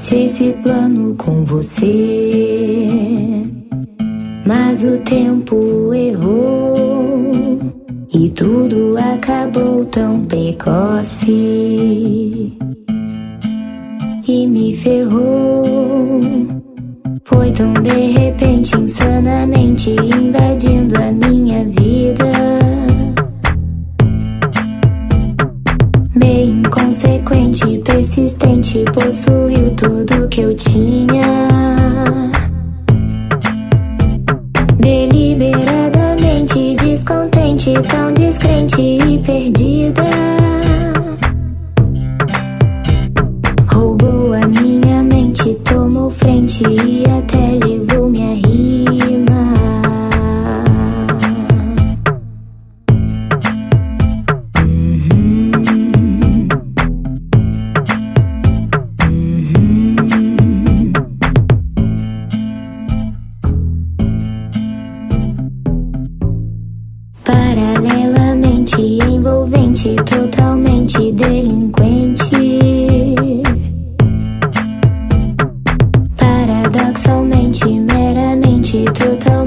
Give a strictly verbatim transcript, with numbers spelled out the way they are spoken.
tivesse esse plano com você, mas o tempo errou e tudo acabou tão precoce e me ferrou. Foi tão de repente, insanamente, invadindo a minha vida. Meio inconsequente, persistente, possuiu tudo que eu tinha. Deliberadamente descontente, tão descrente e perdida. Roubou a minha mente, tomou frente e até levou minha rima. Uhum. Uhum. Paralelamente envolvente, totalmente delinquente. Paradoxalmente, meramente, totalmente